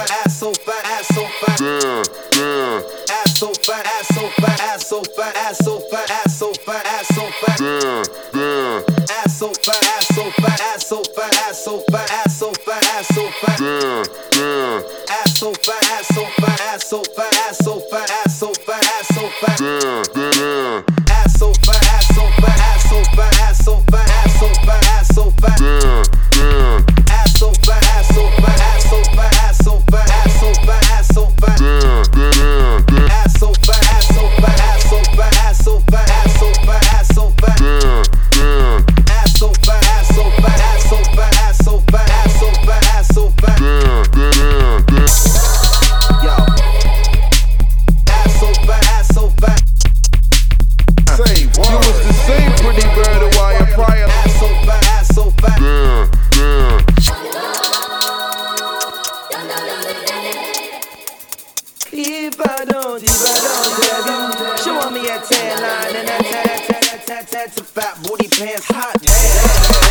ass so fat, ass so fat. Ass so fat, ass so fat, ass so fat, ass so fat, ass so fat, ass so fat. Ass so fat, ass so fat, ass so fat, ass so fat, ass so fat, ass so fat. Ass so fat, ass so fat, ass so fat, ass so fat, ass so fat, ass so fat. Ass so fat, ass so fat, ass so fat, ass so fat, ass so fat, ass so fat. Ass so fat, ass so fat, ass so fat, ass so fat, ass so fat, ass so fat. Ass so fat, ass so fat, ass so fat, ass so fat, ass so fat, ass so fat. Ass so fat, ass so fat, ass so fat, ass so fat, ass so fat, ass so fat. Yo. Ass so fat, ass so fat. Say what? You was the same pretty bird a while prior. Ass so fat, ass so fat. If I don't have you, she want me a tan line and a tat, fat booty pants, hot damn.